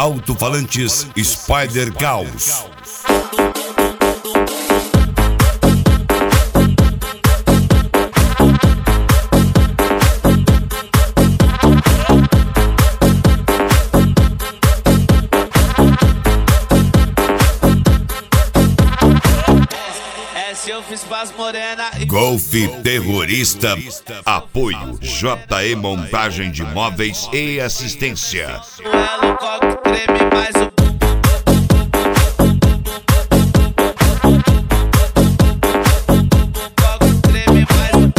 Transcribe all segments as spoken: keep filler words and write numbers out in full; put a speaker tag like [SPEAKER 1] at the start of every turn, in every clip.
[SPEAKER 1] Alto-falantes Spider Caos.
[SPEAKER 2] Eu fiz paz morena e...
[SPEAKER 1] Golfe Terrorista. Apoio J E Montagem de Móveis e Assistência.
[SPEAKER 2] O elo coque treme mais o... Coque treme mais o...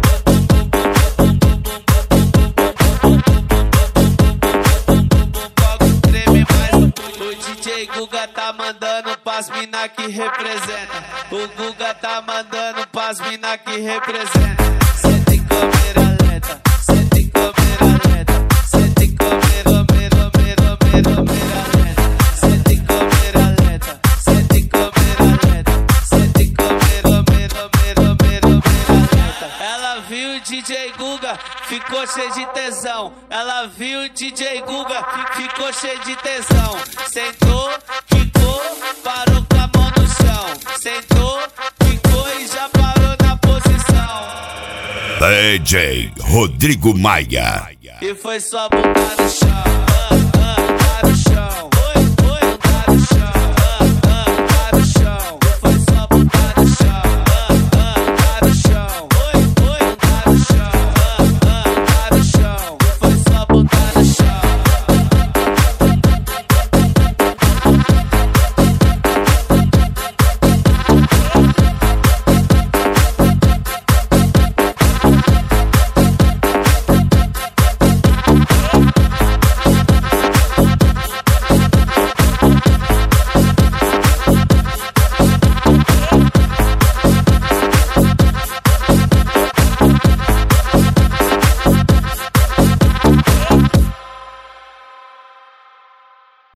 [SPEAKER 2] Coque treme mais o... O D J Guga tá mandando pras mina que representa. O Guga tá mandando pras mina que representa. Cê tem câmera lenta, cê tem câmera lenta, cê tem câmera, câmera, câmera, câmera lenta. Cê tem câmera lenta, cê tem câmera lenta, cê tem câmera, câmera, câmera, câmera lenta. Ela viu o D J Guga, ficou cheio de tesão. Ela viu o D J Guga, ficou cheio de tesão. Sentou, quicou, parou com a mão no chão. Sentou, ficou e já parou na posição.
[SPEAKER 1] D J Rodrigo Maia.
[SPEAKER 2] E foi só botar no chão.